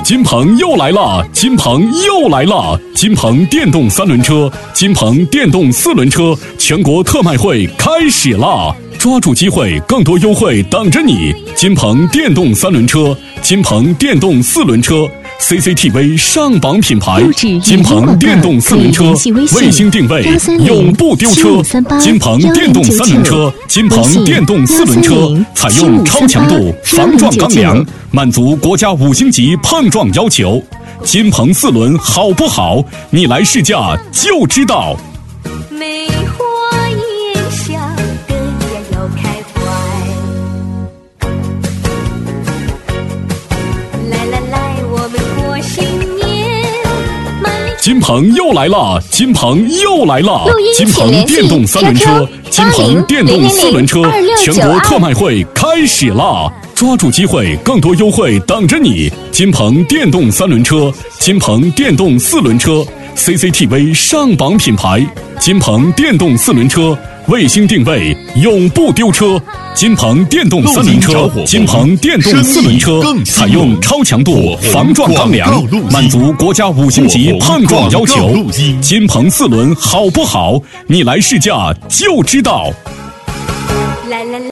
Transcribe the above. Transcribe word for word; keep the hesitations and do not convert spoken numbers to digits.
金鹏又来了，金鹏又来了！金鹏电动三轮车、金鹏电动四轮车全国特卖会开始啦！抓住机会，更多优惠等着你！金鹏电动三轮车、金鹏电动四轮车 ，C C T V 上榜品牌，金鹏电动四轮车，卫星定位，永不丢车。金鹏电动三轮车、金鹏电动四轮车采用超强度防撞钢梁，满足国家五星级碰撞要求。金鹏四轮好不好？你来试驾就知道。 梅花烟下，更加要开怀。来来来，我们过新年。 金鹏又来了，金鹏又来了！金鹏电动三轮车、金鹏电动四轮车全国特卖会开始啦！抓住机会，更多优惠等着你！金鹏电动三轮车、金鹏电动四轮车 ，C C T V 上榜品牌，金鹏电动四轮车，卫星定位，永不丢车。金鹏电动三轮车、金鹏电动四轮车采用超强度防撞钢梁，满足国家五星级碰撞要求。金鹏四轮好不好？你来试驾就知道。 来来来。